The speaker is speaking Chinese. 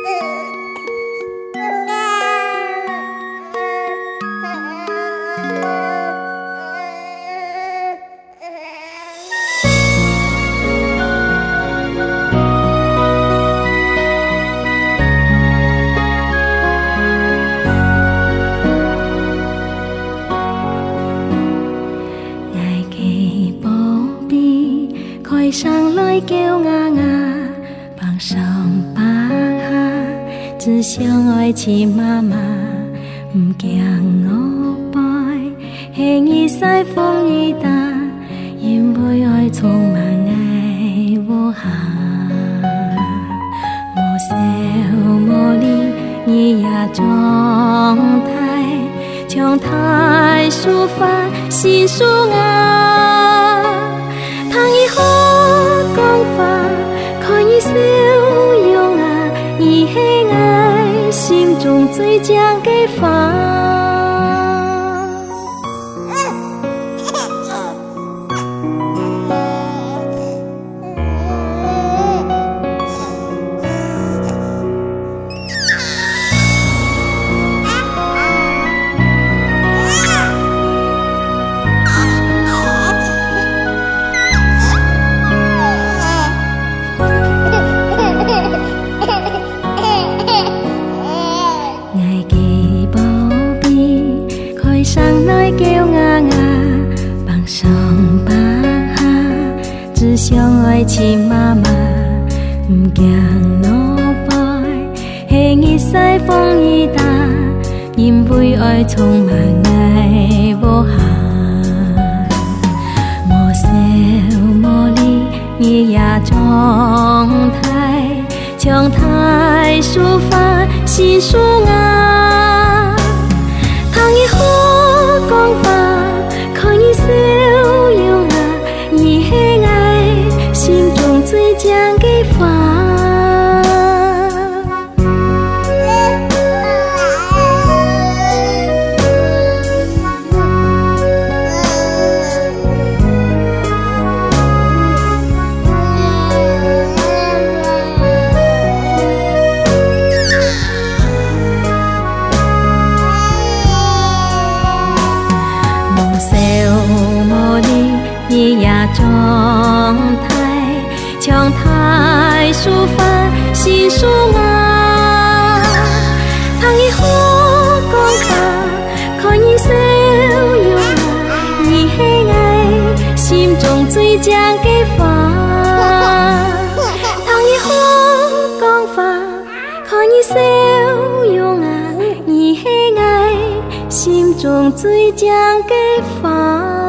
上來叫呀呀，放上巴下，只想愛親媽媽，唔驚我背，輕易西風雨打，因為愛充滿愛我下，莫笑莫離，你呀狀態，狀態抒發心抒啊。看你笑容啊，你係愛心中最強嘅花。上來叫呀呀，放上巴下，只想愛親媽媽，唔驚我背，輕易西風雨打，因為愛充滿愛我下，莫笑莫離，你呀狀態抒發心抒啊。看你笑容啊，你係愛心中最強嘅花。你呀狀態抒發心抒啊，倘以後講法，看你笑容啊，你係愛心中最強嘅花。倘以後講法，看你笑容啊，你係愛心中最強嘅花。